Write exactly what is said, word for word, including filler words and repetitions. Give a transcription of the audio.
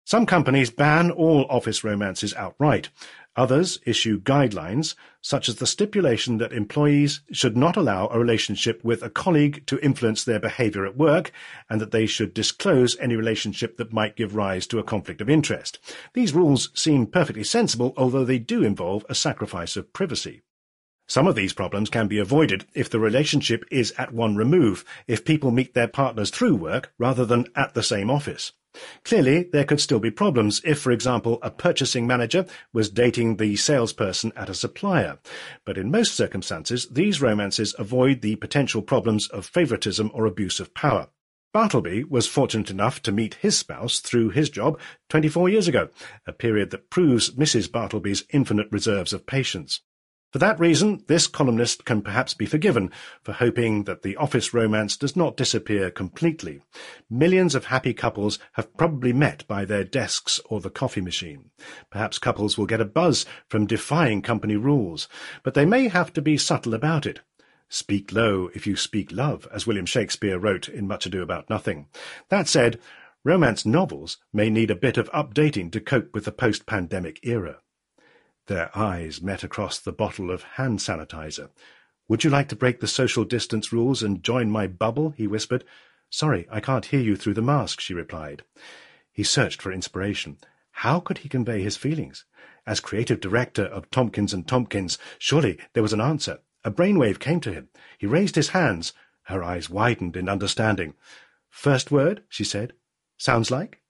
Some companies ban all office romances outright. Others issue guidelines, such as the stipulation that employees should not allow a relationship with a colleague to influence their behaviour at work, and that they should disclose any relationship that might give rise to a conflict of interest. These rules seem perfectly sensible, although they do involve a sacrifice of privacy. Some of these problems can be avoided if the relationship is at one remove, if people meet their partners through work rather than at the same office. Clearly, there could still be problems if, for example, a purchasing manager was dating the salesperson at a supplier. But in most circumstances, these romances avoid the potential problems of favouritism or abuse of power. Bartleby was fortunate enough to meet his spouse through his job twenty-four years ago, a period that proves Missus Bartleby's infinite reserves of patience. For that reason, this columnist can perhaps be forgiven for hoping that the office romance does not disappear completely. Millions of happy couples have probably met by their desks or the coffee machine. Perhaps couples will get a buzz from defying company rules, but they may have to be subtle about it. Speak low if you speak love, as William Shakespeare wrote in Much Ado About Nothing. That said, romance novels may need a bit of updating to cope with the post-pandemic era. Their eyes met across the bottle of hand sanitizer. "Would you like to break the social distance rules and join my bubble?" he whispered. "Sorry, I can't hear you through the mask," she replied. He searched for inspiration. How could he convey his feelings? As creative director of Tompkins and Tompkins, surely there was an answer. A brainwave came to him. He raised his hands. Her eyes widened in understanding. "First word," she said. "Sounds like?"